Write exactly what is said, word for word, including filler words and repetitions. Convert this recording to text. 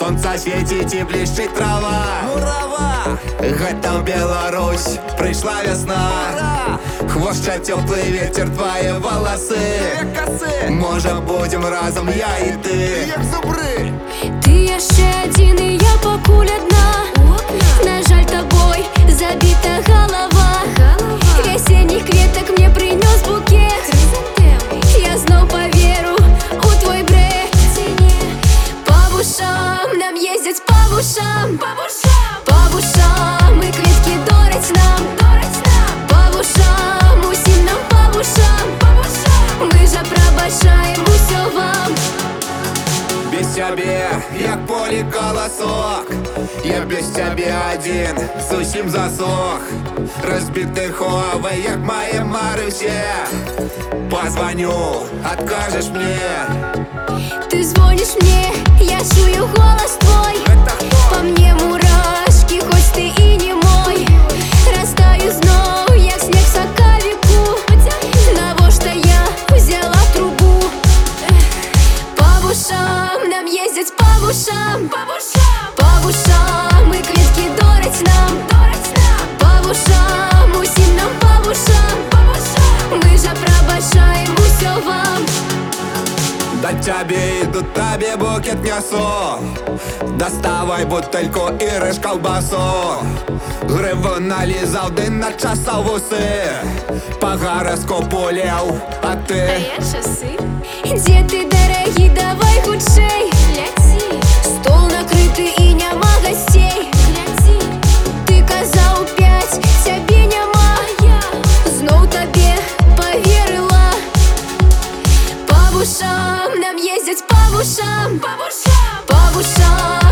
сонца світить і блищить трава. Мурава! Гэта в Беларусь прийшла весна. Хвоща теплий ветер, твої волоси. Як коси, Може будем разом, я і ти. як зубри. Ти я ще один, і я покуль одна. На жаль, тобой забита голова. Весенних кветок мне принес букет. Я знов поверю у твой бред. По ушам нам ездить, по ушам. По ушам и кветки дорить нам. По ушам, усім нам по ушам. Мы же пробачаем усё вам. Без тебе, як полі колосок. Я без тебе один, зовсім засох. Розбитий ховай, як мої мари все. Позвоню, откажешь мне. Ты звонишь мне, я чую голос твой. Это кто? По мне мурашки, хоть ты и не мой. Растаю знов, як снег в соковику. Того, что я взяла трубу. По ушам нам ездить, по ушам. По ушам и кветки дорить нам. По ушам, усім нам по ушам. Мы же пробачаем усё вам. До тебе иду, тебе букет несу. Доставай бутельку і риж колбасу. Гриву налізав, день на часов уси. По гороскопу лев, а ти? Часы. Где ты, дорогий, давай худшей. Стол накрытый и нема гостей. Ты казав п'ять, тебе нема. Знов тобі повірила. По ушам нам ездить, по ушам. По ушам